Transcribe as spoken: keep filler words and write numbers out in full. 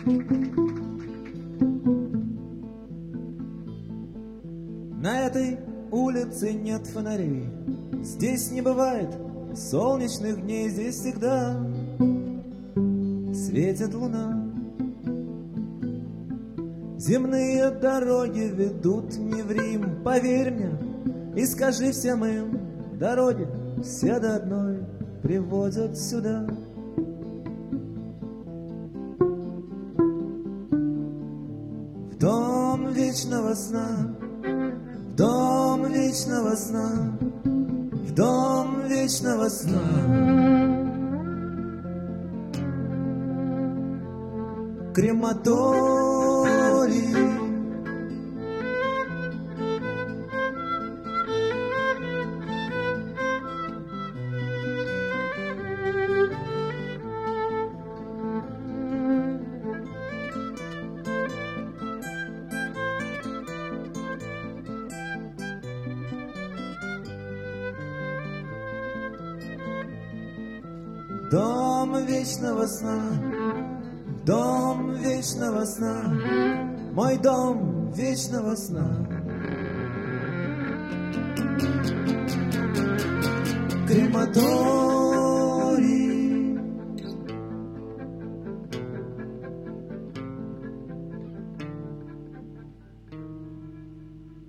На этой улице нет фонарей, здесь не бывает солнечных дней, здесь всегда светит луна. Земные дороги ведут не в Рим, поверь мне и скажи всем им, дороги все до одной приводят сюда. В дом вечного сна, в дом вечного сна, в дом вечного сна. Крематорий. Дом вечного сна, дом вечного сна, мой дом вечного сна. Крематорий.